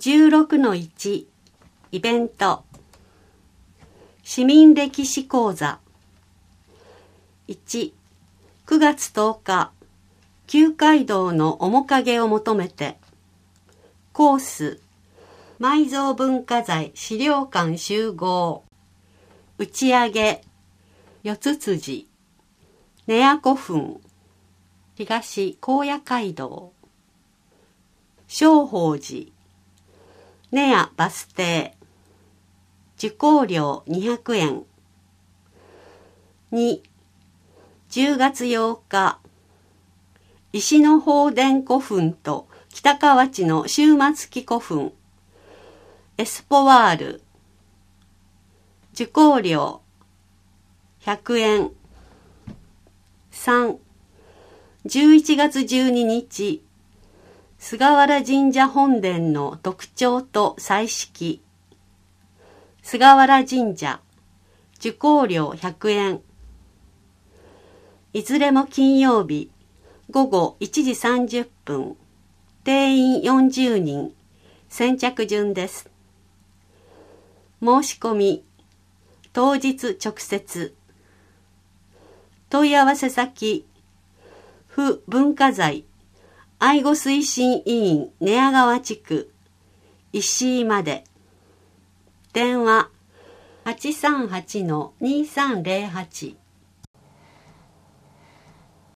16-1 イベント市民歴史講座1、9月10日旧街道の面影を求めてコース埋蔵文化財資料館集合打ち上げ四つ辻根屋古墳東高野街道正法寺根屋バス停受講料200円2、10月8日石の宝殿古墳と北河内の終末期古墳エスポワール受講料100円3、11月12日菅原神社本殿の特徴と彩色菅原神社受講料100円いずれも金曜日午後1時30分定員40人先着順です申し込み当日直接問い合わせ先府文化財愛護推進委員寝屋川地区石井まで電話838-2308